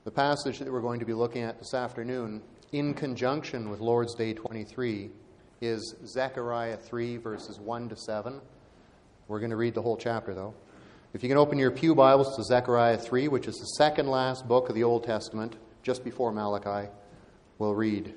The passage that we're going to be looking at this afternoon, in conjunction with Lord's Day 23, is Zechariah 3, verses 1 to 7. We're going to read the whole chapter, though. If you can open your pew Bibles to Zechariah 3, which is the second last book of the Old Testament, just before Malachi, we'll read.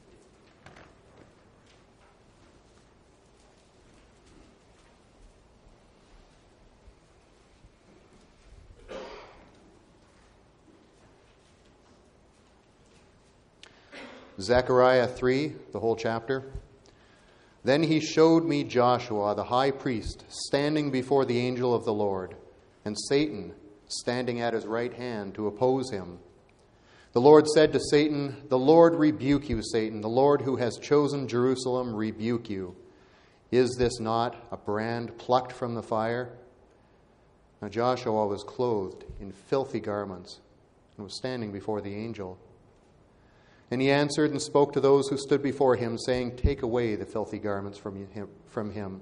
Zechariah 3, the whole chapter. Then he showed me Joshua, the high priest, standing before the angel of the Lord, and Satan standing at his right hand to oppose him. The Lord said to Satan, "The Lord rebuke you, Satan. The Lord who has chosen Jerusalem rebuke you. Is this not a brand plucked from the fire?" Now Joshua was clothed in filthy garments and was standing before the angel. And he answered and spoke to those who stood before him, saying, "Take away the filthy garments from him."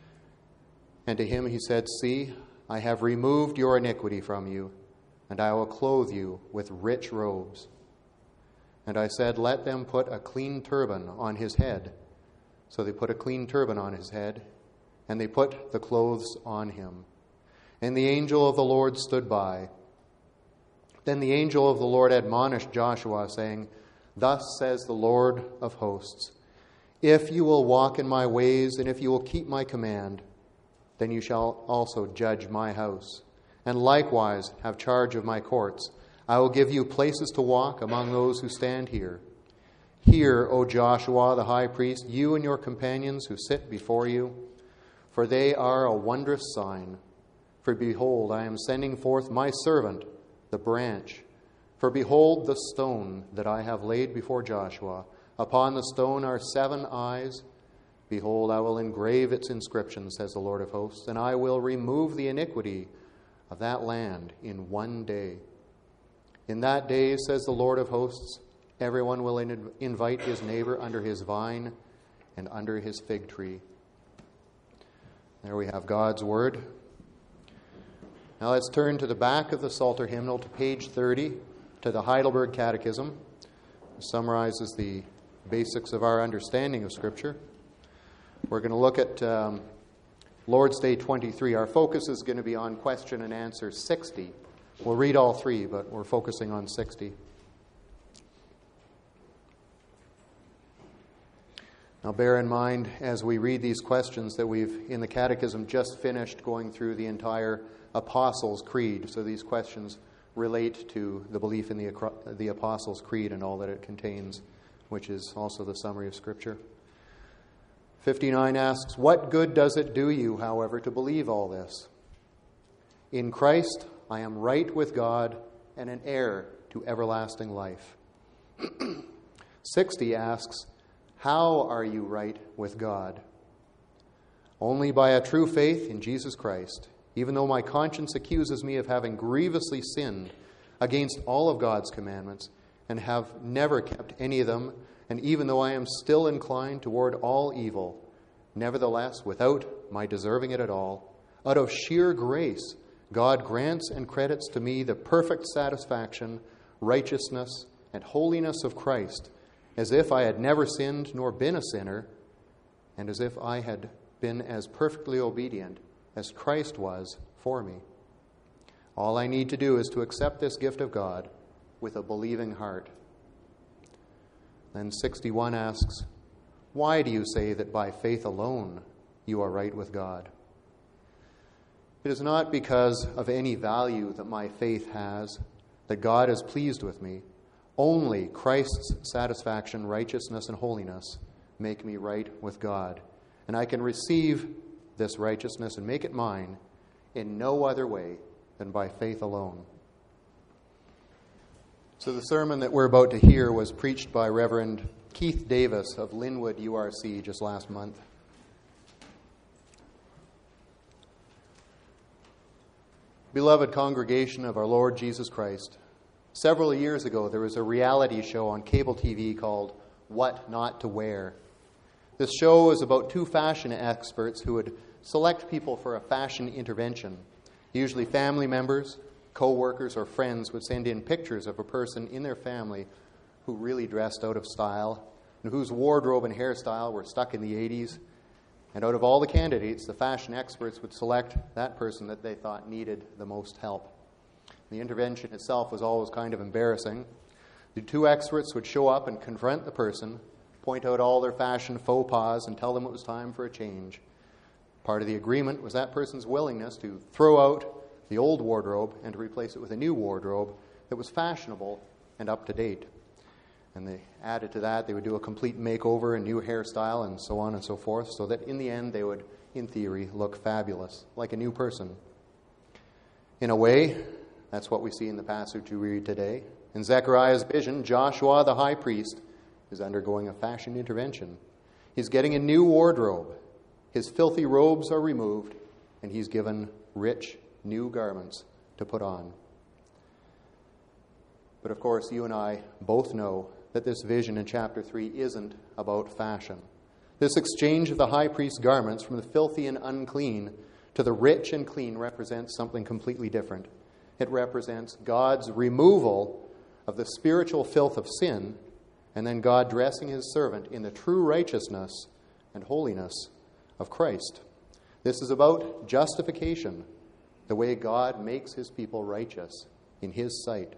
And to him he said, "See, I have removed your iniquity from you, and I will clothe you with rich robes." And I said, "Let them put a clean turban on his head." So they put a clean turban on his head, and they put the clothes on him. And the angel of the Lord stood by. Then the angel of the Lord admonished Joshua, saying, "Thus says the Lord of hosts, if you will walk in my ways, and if you will keep my command, then you shall also judge my house, and likewise have charge of my courts. I will give you places to walk among those who stand here. Hear, O Joshua the high priest, you and your companions who sit before you, for they are a wondrous sign. For behold, I am sending forth my servant, the branch. For behold the stone that I have laid before Joshua. Upon the stone are 7 eyes. Behold, I will engrave its inscription, says the Lord of hosts, and I will remove the iniquity of that land in one day. In that day, says the Lord of hosts, everyone will invite his neighbor under his vine and under his fig tree." There we have God's word. Now let's turn to the back of the Psalter hymnal to page 30. To the Heidelberg Catechism. It summarizes the basics of our understanding of Scripture. We're going to look at Lord's Day 23. Our focus is going to be on question and answer 60. We'll read all 3, but we're focusing on 60. Now bear in mind, as we read these questions, that we've, in the Catechism, just finished going through the entire Apostles' Creed. So these questions relate to the belief in the Apostles' Creed and all that it contains, which is also the summary of Scripture. 59 asks, "What good does it do you, however, to believe all this? In Christ I am right with God and an heir to everlasting life." 60 asks, "How are you right with God?" Only by a true faith in Jesus Christ. Even though my conscience accuses me of having grievously sinned against all of God's commandments and have never kept any of them, and even though I am still inclined toward all evil, nevertheless, without my deserving it at all, out of sheer grace, God grants and credits to me the perfect satisfaction, righteousness, and holiness of Christ, as if I had never sinned nor been a sinner, and as if I had been as perfectly obedient as Christ was for me. All I need to do is to accept this gift of God with a believing heart. Then 61 asks, "Why do you say that by faith alone you are right with God?" It is not because of any value that my faith has that God is pleased with me. Only Christ's satisfaction, righteousness, and holiness make me right with God. And I can receive this righteousness and make it mine in no other way than by faith alone. So the sermon that we're about to hear was preached by Reverend Keith Davis of Linwood URC just last month. Beloved congregation of our Lord Jesus Christ, several years ago there was a reality show on cable TV called What Not to Wear. This show was about 2 fashion experts who would select people for a fashion intervention, usually family members co-workers or friends would send in pictures of a person in their family who really dressed out of style and whose wardrobe and hairstyle were stuck in the 80s. And out of all the candidates, the fashion experts would select that person that they thought needed the most help. The intervention itself was always kind of embarrassing. The two experts would show up and confront the person, point out all their fashion faux pas, and tell them it was time for a change. Part of the agreement was that person's willingness to throw out the old wardrobe and to replace it with a new wardrobe that was fashionable and up to date. And they added to that, they would do a complete makeover, a new hairstyle, and so on and so forth, so that in the end they would, in theory, look fabulous, like a new person. In a way, that's what we see in the passage we read today. In Zechariah's vision, Joshua the high priest is undergoing a fashion intervention. He's getting a new wardrobe. His filthy robes are removed, and he's given rich new garments to put on. But of course, you and I both know that this vision in chapter 3 isn't about fashion. This exchange of the high priest's garments from the filthy and unclean to the rich and clean represents something completely different. It represents God's removal of the spiritual filth of sin, and then God dressing his servant in the true righteousness and holiness of Christ. This is about justification, the way God makes his people righteous in his sight.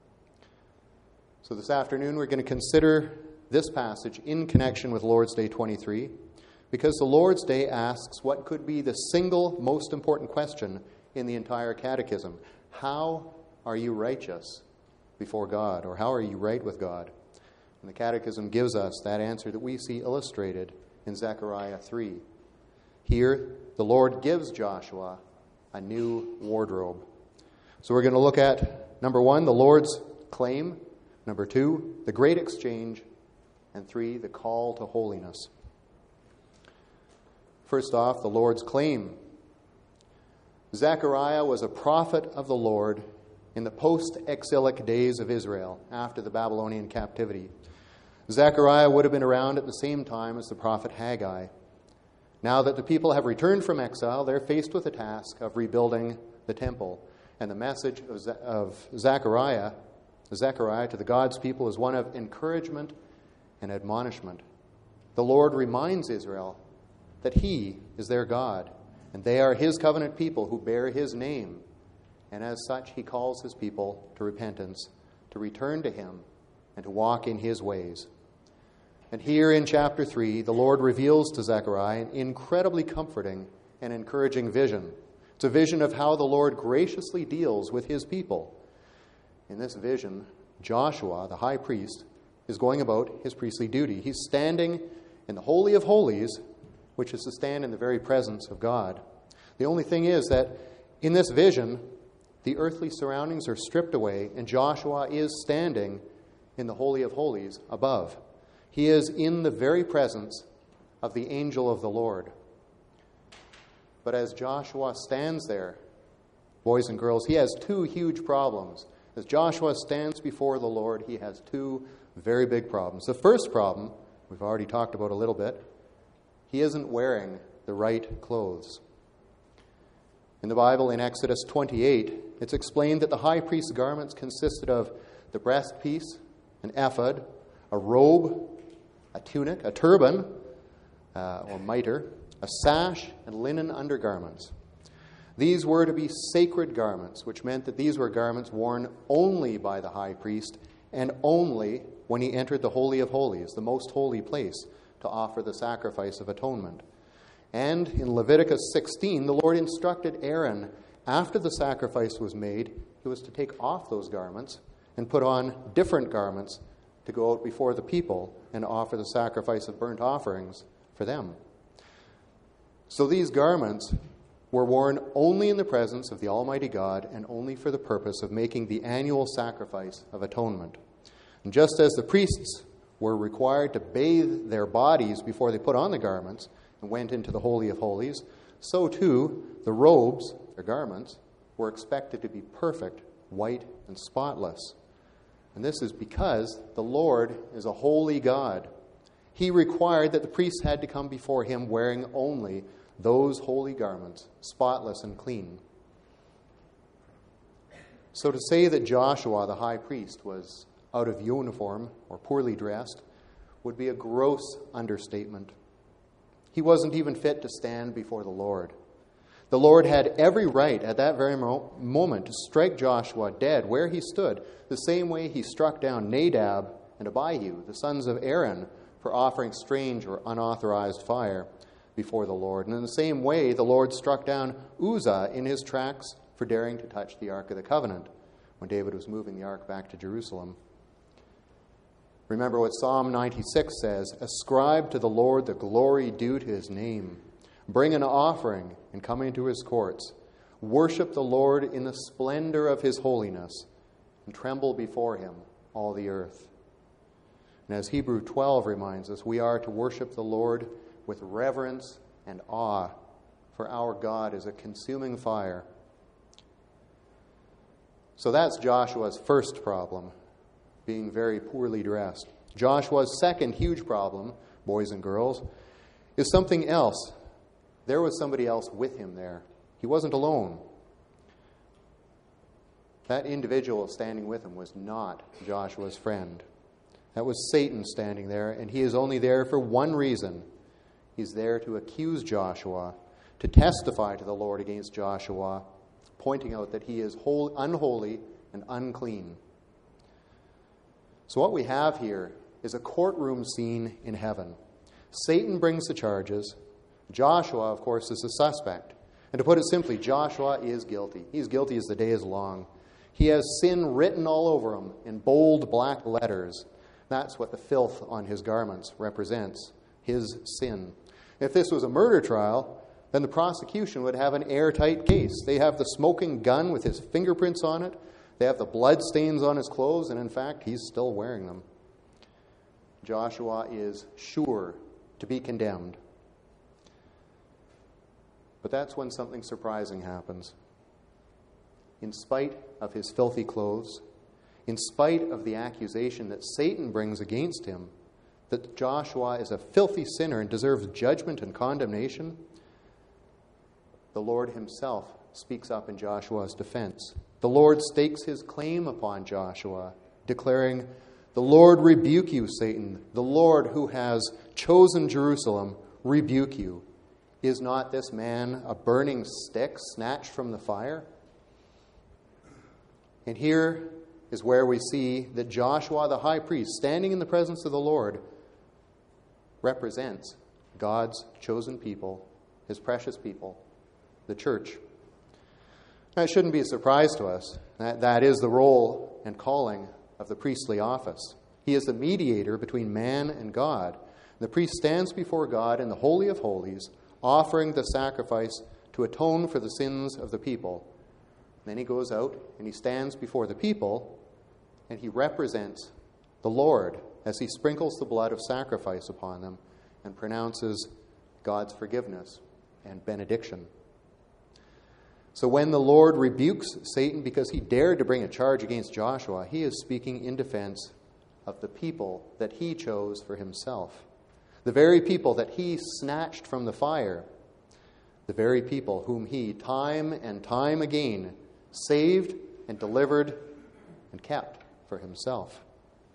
So this afternoon we're going to consider this passage in connection with Lord's Day 23, because the Lord's Day asks what could be the single most important question in the entire catechism. How are you righteous before God? Or how are you right with God? And the catechism gives us that answer that we see illustrated in Zechariah 3. Here, the Lord gives Joshua a new wardrobe. So we're going to look at, number 1, the Lord's claim. Number 2, the great exchange. And 3, the call to holiness. First off, the Lord's claim. Zechariah was a prophet of the Lord in the post-exilic days of Israel after the Babylonian captivity. Zechariah would have been around at the same time as the prophet Haggai. Now that the people have returned from exile, they're faced with the task of rebuilding the temple. And the message of Zechariah to the God's people is one of encouragement and admonishment. The Lord reminds Israel that he is their God, and they are his covenant people who bear his name. And as such, he calls his people to repentance, to return to him, and to walk in his ways. And here in chapter 3, the Lord reveals to Zechariah an incredibly comforting and encouraging vision. It's a vision of how the Lord graciously deals with his people. In this vision, Joshua, the high priest, is going about his priestly duty. He's standing in the Holy of Holies, which is to stand in the very presence of God. The only thing is that in this vision, the earthly surroundings are stripped away, and Joshua is standing in the Holy of Holies above. He is in the very presence of the angel of the Lord. But as Joshua stands there, boys and girls, he has two huge problems. As Joshua stands before the Lord, he has two very big problems. The first problem, we've already talked about a little bit, he isn't wearing the right clothes. In the Bible, in Exodus 28, it's explained that the high priest's garments consisted of the breastpiece, an ephod, a robe, a tunic, a turban, or mitre, a sash, and linen undergarments. These were to be sacred garments, which meant that these were garments worn only by the high priest and only when he entered the Holy of Holies, the most holy place, to offer the sacrifice of atonement. And in Leviticus 16, the Lord instructed Aaron, after the sacrifice was made, he was to take off those garments and put on different garments to go out before the people and offer the sacrifice of burnt offerings for them. So these garments were worn only in the presence of the Almighty God and only for the purpose of making the annual sacrifice of atonement. And just as the priests were required to bathe their bodies before they put on the garments and went into the Holy of Holies, so too the robes, their garments, were expected to be perfect, white, and spotless. And this is because the Lord is a holy God. He required that the priests had to come before him wearing only those holy garments, spotless and clean. So to say that Joshua, the high priest, was out of uniform or poorly dressed would be a gross understatement. He wasn't even fit to stand before the Lord. The Lord had every right at that very moment to strike Joshua dead where he stood, the same way he struck down Nadab and Abihu, the sons of Aaron, for offering strange or unauthorized fire before the Lord. And in the same way, the Lord struck down Uzzah in his tracks for daring to touch the Ark of the Covenant when David was moving the Ark back to Jerusalem. Remember what Psalm 96 says, "Ascribe to the Lord the glory due to his name. Bring an offering and come into his courts. Worship the Lord in the splendor of his holiness and tremble before him, all the earth." And as Hebrew 12 reminds us, we are to worship the Lord with reverence and awe, for our God is a consuming fire. So that's Joshua's first problem, being very poorly dressed. Joshua's second huge problem, boys and girls, is something else. There was somebody else with him there. He wasn't alone. That individual standing with him was not Joshua's friend. That was Satan standing there, and he is only there for one reason. He's there to accuse Joshua, to testify to the Lord against Joshua, pointing out that he is unholy and unclean. So what we have here is a courtroom scene in heaven. Satan brings the charges. Joshua, of course, is the suspect. And to put it simply, Joshua is guilty. He's guilty as the day is long. He has sin written all over him in bold black letters. That's what the filth on his garments represents, his sin. If this was a murder trial, then the prosecution would have an airtight case. They have the smoking gun with his fingerprints on it. They have the blood stains on his clothes, and in fact, he's still wearing them. Joshua is sure to be condemned. But that's when something surprising happens. In spite of his filthy clothes, in spite of the accusation that Satan brings against him, that Joshua is a filthy sinner and deserves judgment and condemnation, the Lord himself speaks up in Joshua's defense. The Lord stakes his claim upon Joshua, declaring, "The Lord rebuke you, Satan. The Lord who has chosen Jerusalem rebuke you. Is not this man a burning stick snatched from the fire?" And here is where we see that Joshua the high priest, standing in the presence of the Lord, represents God's chosen people, his precious people, the church. Now, it shouldn't be a surprise to us that is the role and calling of the priestly office. He is the mediator between man and God. The priest stands before God in the Holy of Holies, offering the sacrifice to atone for the sins of the people. Then he goes out and he stands before the people and he represents the Lord as he sprinkles the blood of sacrifice upon them and pronounces God's forgiveness and benediction. So when the Lord rebukes Satan because he dared to bring a charge against Joshua, he is speaking in defense of the people that he chose for himself. The very people that he snatched from the fire. The very people whom he, time and time again, saved and delivered and kept for himself.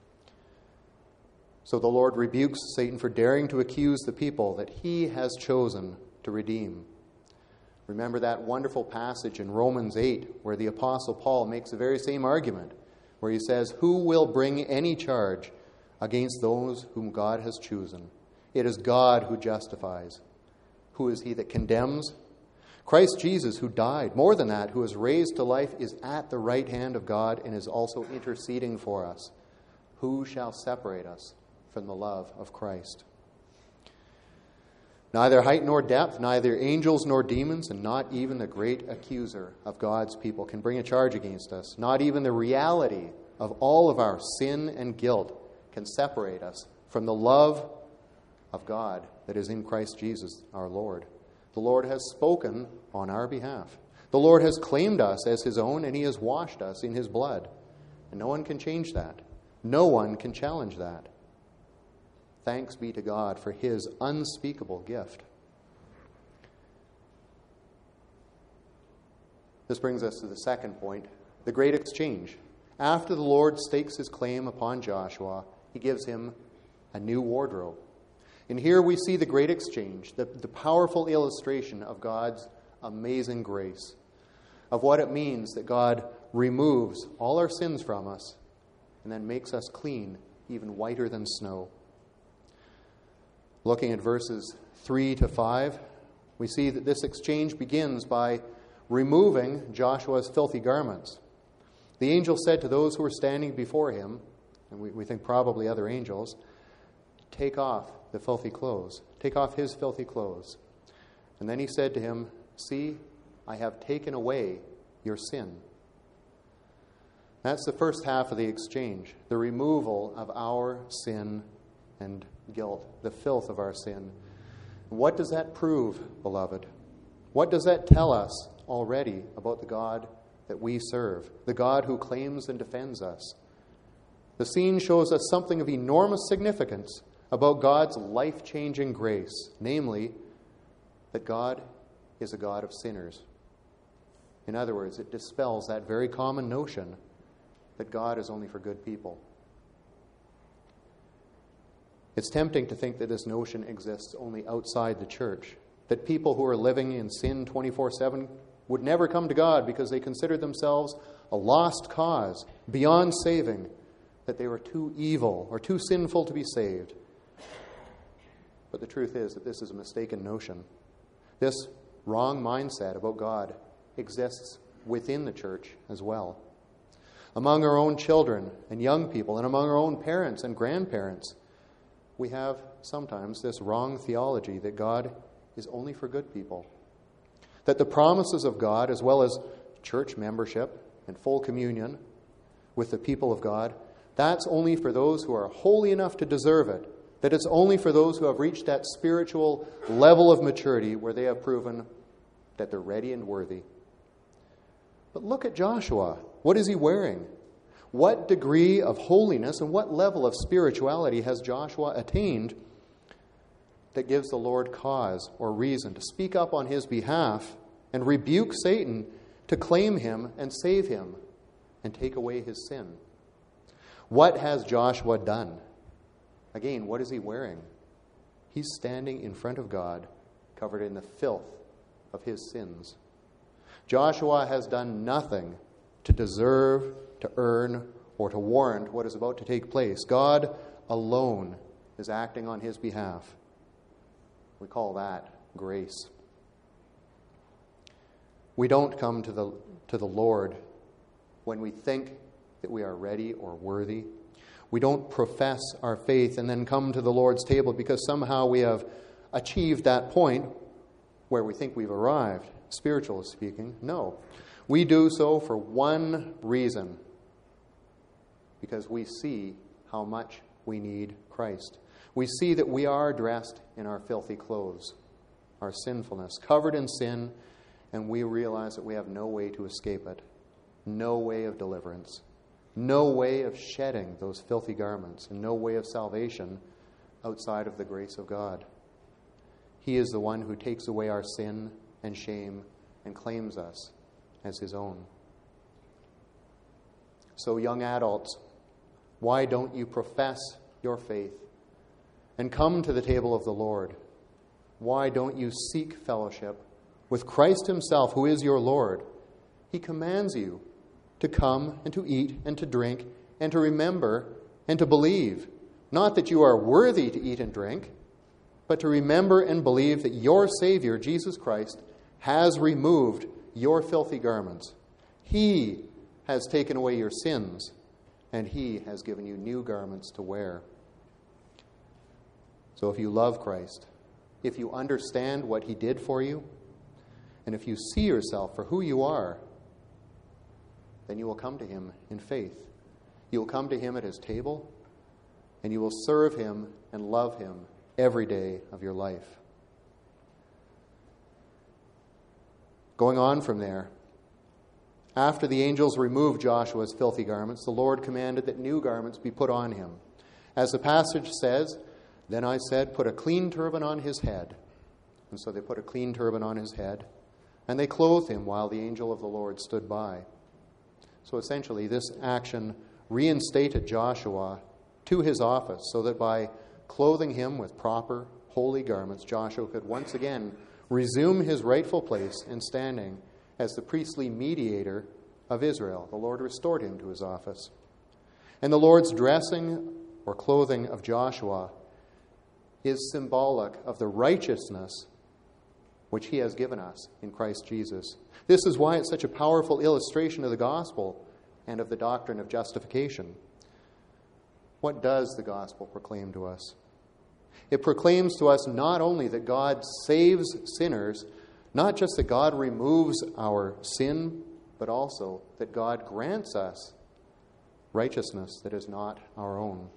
So the Lord rebukes Satan for daring to accuse the people that he has chosen to redeem. Remember that wonderful passage in Romans 8 where the Apostle Paul makes the very same argument, where he says, "Who will bring any charge against those whom God has chosen? It is God who justifies. Who is he that condemns? Christ Jesus, who died, more than that, who is raised to life, is at the right hand of God and is also interceding for us. Who shall separate us from the love of Christ?" Neither height nor depth, neither angels nor demons, and not even the great accuser of God's people can bring a charge against us. Not even the reality of all of our sin and guilt can separate us from the love of God that is in Christ Jesus our Lord. The Lord has spoken on our behalf. The Lord has claimed us as his own, and he has washed us in his blood. And no one can change that. No one can challenge that. Thanks be to God for his unspeakable gift. This brings us to the second point, the great exchange. After the Lord stakes his claim upon Joshua, he gives him a new wardrobe. And here we see the great exchange, the powerful illustration of God's amazing grace, of what it means that God removes all our sins from us and then makes us clean, even whiter than snow. Looking at verses 3 to 5, we see that this exchange begins by removing Joshua's filthy garments. The angel said to those who were standing before him, and we think probably other angels, take off the filthy clothes. Take off his filthy clothes. And then he said to him, see, I have taken away your sin. That's the first half of the exchange, the removal of our sin and guilt, the filth of our sin. What does that prove, beloved? What does that tell us already about the God that we serve, the God who claims and defends us? The scene shows us something of enormous significance about God's life-changing grace, namely, that God is a God of sinners. In other words, it dispels that very common notion that God is only for good people. It's tempting to think that this notion exists only outside the church, that people who are living in sin 24/7 would never come to God because they considered themselves a lost cause, beyond saving, that they were too evil or too sinful to be saved. But the truth is that this is a mistaken notion. This wrong mindset about God exists within the church as well. Among our own children and young people, and among our own parents and grandparents, we have sometimes this wrong theology that God is only for good people. That the promises of God, as well as church membership and full communion with the people of God, that's only for those who are holy enough to deserve it. That it's only for those who have reached that spiritual level of maturity where they have proven that they're ready and worthy. But look at Joshua. What is he wearing? What degree of holiness and what level of spirituality has Joshua attained that gives the Lord cause or reason to speak up on his behalf and rebuke Satan to claim him and save him and take away his sin? What has Joshua done? Again, what is he wearing? He's standing in front of God, covered in the filth of his sins. Joshua has done nothing to deserve, to earn, or to warrant what is about to take place. God alone is acting on his behalf. We call that grace. We don't come to the Lord when we think that we are ready or worthy. We don't profess our faith and then come to the Lord's table because somehow we have achieved that point where we think we've arrived, spiritually speaking. No. We do so for one reason, because we see how much we need Christ. We see that we are dressed in our filthy clothes, our sinfulness, covered in sin, and we realize that we have no way to escape it, no way of deliverance, no way of shedding those filthy garments, and no way of salvation outside of the grace of God. He is the one who takes away our sin and shame and claims us as his own. So, young adults, why don't you profess your faith and come to the table of the Lord? Why don't you seek fellowship with Christ himself, who is your Lord? He commands you to come and to eat and to drink and to remember and to believe. Not that you are worthy to eat and drink, but to remember and believe that your Savior, Jesus Christ, has removed your filthy garments. He has taken away your sins, and he has given you new garments to wear. So if you love Christ, if you understand what he did for you, and if you see yourself for who you are, then you will come to him in faith. You will come to him at his table, and you will serve him and love him every day of your life. Going on from there, after the angels removed Joshua's filthy garments, the Lord commanded that new garments be put on him. As the passage says, then I said, put a clean turban on his head. And so they put a clean turban on his head, and they clothed him while the angel of the Lord stood by. So essentially, this action reinstated Joshua to his office so that by clothing him with proper, holy garments, Joshua could once again resume his rightful place and standing as the priestly mediator of Israel. The Lord restored him to his office. And the Lord's dressing or clothing of Joshua is symbolic of the righteousness which he has given us in Christ Jesus. This is why it's such a powerful illustration of the gospel and of the doctrine of justification. What does the gospel proclaim to us? It proclaims to us not only that God saves sinners, not just that God removes our sin, but also that God grants us righteousness that is not our own.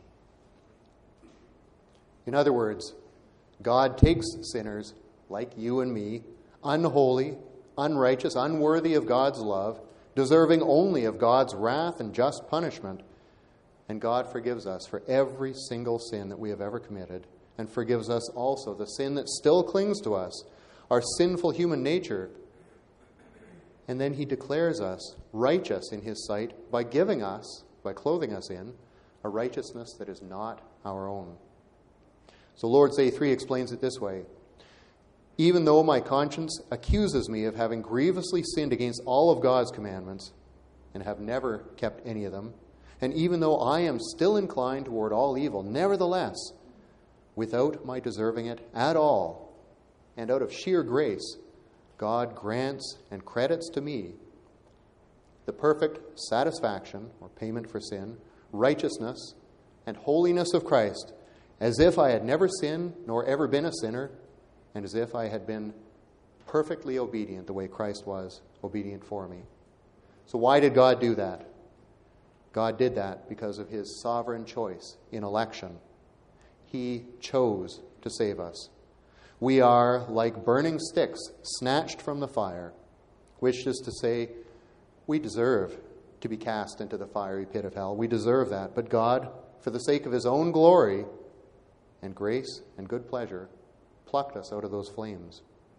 In other words, God takes sinners like you and me, unholy, unrighteous, unworthy of God's love, deserving only of God's wrath and just punishment, and God forgives us for every single sin that we have ever committed, and forgives us also the sin that still clings to us, our sinful human nature. And then he declares us righteous in his sight by giving us, by clothing us in, a righteousness that is not our own. So Lord's Day 3 explains it this way. Even though my conscience accuses me of having grievously sinned against all of God's commandments, and have never kept any of them, and even though I am still inclined toward all evil, nevertheless, without my deserving it at all, and out of sheer grace, God grants and credits to me the perfect satisfaction or payment for sin, righteousness, and holiness of Christ, as if I had never sinned nor ever been a sinner, and as if I had been perfectly obedient the way Christ was obedient for me. So why did God do that? God did that because of his sovereign choice in election. He chose to save us. We are like burning sticks snatched from the fire, which is to say, we deserve to be cast into the fiery pit of hell. We deserve that. But God, for the sake of his own glory and grace and good pleasure, plucked us out of those flames.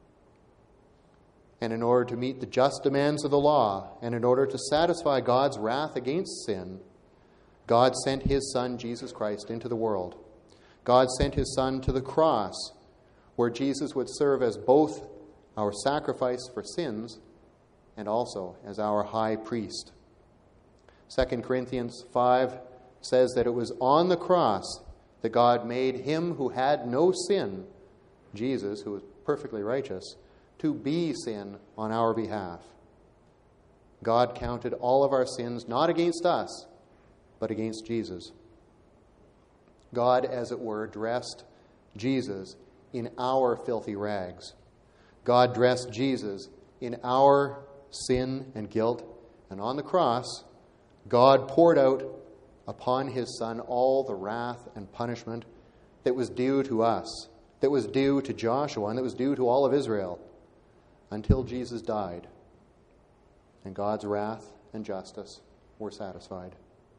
And in order to meet the just demands of the law, and in order to satisfy God's wrath against sin, God sent his Son, Jesus Christ, into the world. God sent his Son to the cross, where Jesus would serve as both our sacrifice for sins and also as our high priest. 2 Corinthians 5 says that it was on the cross that God made him who had no sin, Jesus, who was perfectly righteous, to be sin on our behalf. God counted all of our sins not against us, but against Jesus. God, as it were, dressed Jesus in our filthy rags. God dressed Jesus in our sin and guilt, and on the cross, God poured out upon his Son all the wrath and punishment that was due to us, that was due to Joshua, and that was due to all of Israel, until Jesus died, and God's wrath and justice were satisfied.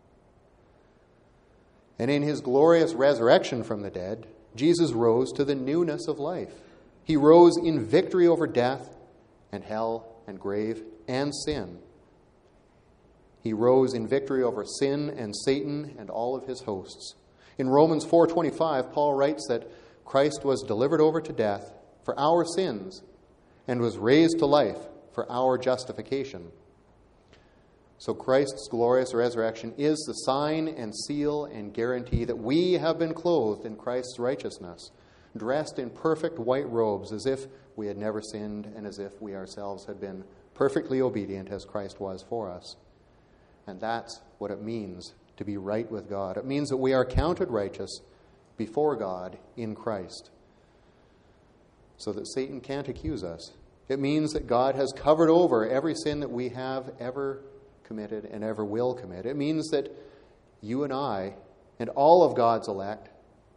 And in his glorious resurrection from the dead, Jesus rose to the newness of life. He rose in victory over death and hell and grave and sin. He rose in victory over sin and Satan and all of his hosts. In Romans 4:25, Paul writes that Christ was delivered over to death for our sins and was raised to life for our justification. So Christ's glorious resurrection is the sign and seal and guarantee that we have been clothed in Christ's righteousness, dressed in perfect white robes as if we had never sinned and as if we ourselves had been perfectly obedient as Christ was for us. And that's what it means to be right with God. It means that we are counted righteous before God in Christ, so that Satan can't accuse us. It means that God has covered over every sin that we have ever committed and ever will commit. It means that you and I and all of God's elect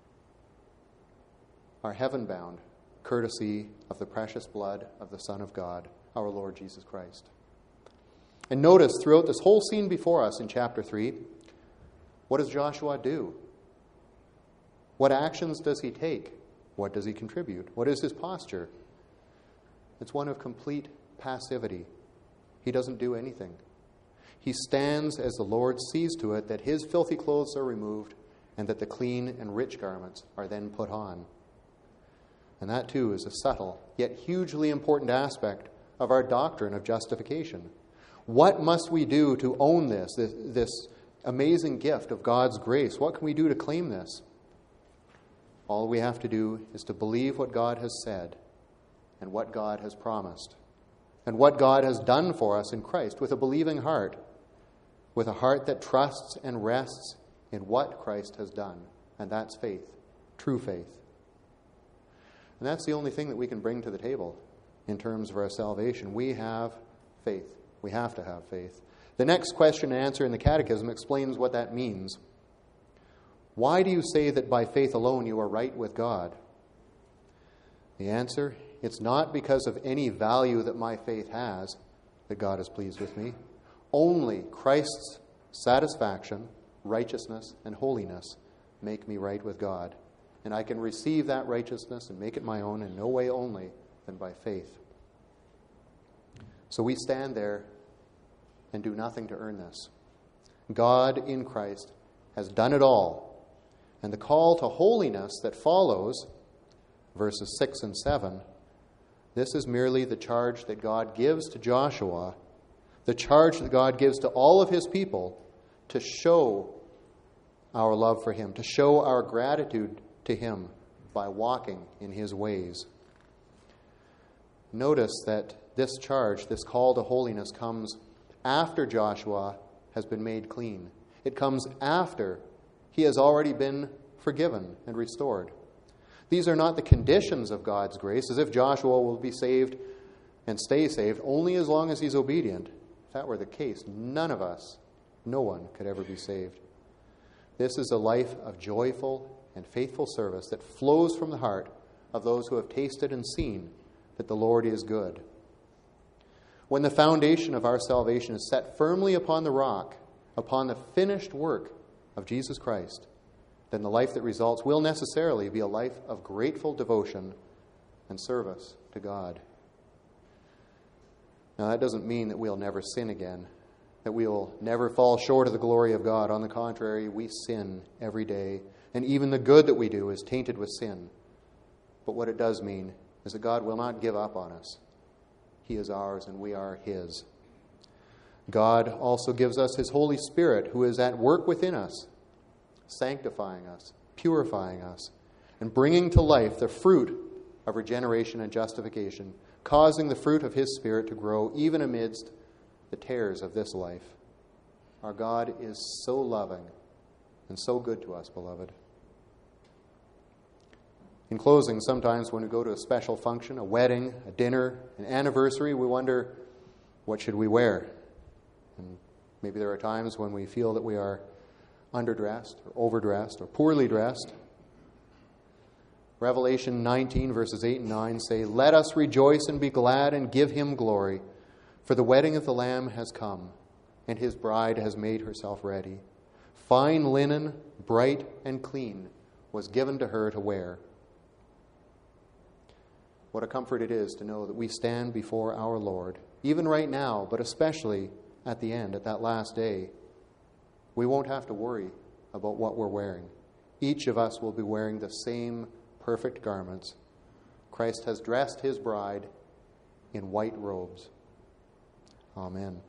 are heaven-bound, courtesy of the precious blood of the Son of God, our Lord Jesus Christ. And notice throughout this whole scene before us in chapter 3, what does Joshua do? What actions does he take? What does he contribute? What is his posture? It's one of complete passivity. He doesn't do anything. He stands as the Lord sees to it that his filthy clothes are removed and that the clean and rich garments are then put on. And that too is a subtle yet hugely important aspect of our doctrine of justification. What must we do to own this amazing gift of God's grace? What can we do to claim this? All we have to do is to believe what God has said and what God has promised and what God has done for us in Christ with a believing heart, with a heart that trusts and rests in what Christ has done. And that's faith, true faith. And that's the only thing that we can bring to the table in terms of our salvation. We have faith. We have to have faith. The next question and answer in the Catechism explains what that means. Why do you say that by faith alone you are right with God? The answer, it's not because of any value that my faith has that God is pleased with me. Only Christ's satisfaction, righteousness, and holiness make me right with God. And I can receive that righteousness and make it my own in no way only than by faith. So we stand there and do nothing to earn this. God in Christ has done it all. And the call to holiness that follows, verses 6 and 7, this is merely the charge that God gives to Joshua, the charge that God gives to all of his people to show our love for him, to show our gratitude to him by walking in his ways. Notice that this charge, this call to holiness, comes after Joshua has been made clean. It comes after he has already been forgiven and restored. These are not the conditions of God's grace, as if Joshua will be saved and stay saved only as long as he's obedient. If that were the case, none of us, no one could ever be saved. This is a life of joyful and faithful service that flows from the heart of those who have tasted and seen that the Lord is good. When the foundation of our salvation is set firmly upon the rock, upon the finished work of Jesus Christ, then the life that results will necessarily be a life of grateful devotion and service to God. Now, that doesn't mean that we'll never sin again, that we'll never fall short of the glory of God. On the contrary, we sin every day, and even the good that we do is tainted with sin. But what it does mean is that God will not give up on us. He is ours and we are his. God also gives us his Holy Spirit, who is at work within us, sanctifying us, purifying us, and bringing to life the fruit of regeneration and justification, causing the fruit of his Spirit to grow even amidst the tares of this life. Our God is so loving and so good to us, beloved. In closing, sometimes when we go to a special function, a wedding, a dinner, an anniversary, we wonder, what should we wear? And maybe there are times when we feel that we are underdressed or overdressed or poorly dressed. Revelation 19, verses 8 and 9 say, "Let us rejoice and be glad and give him glory, for the wedding of the Lamb has come, and his bride has made herself ready. Fine linen, bright and clean, was given to her to wear." What a comfort it is to know that we stand before our Lord, even right now, but especially at the end, at that last day. We won't have to worry about what we're wearing. Each of us will be wearing the same perfect garments. Christ has dressed his bride in white robes. Amen.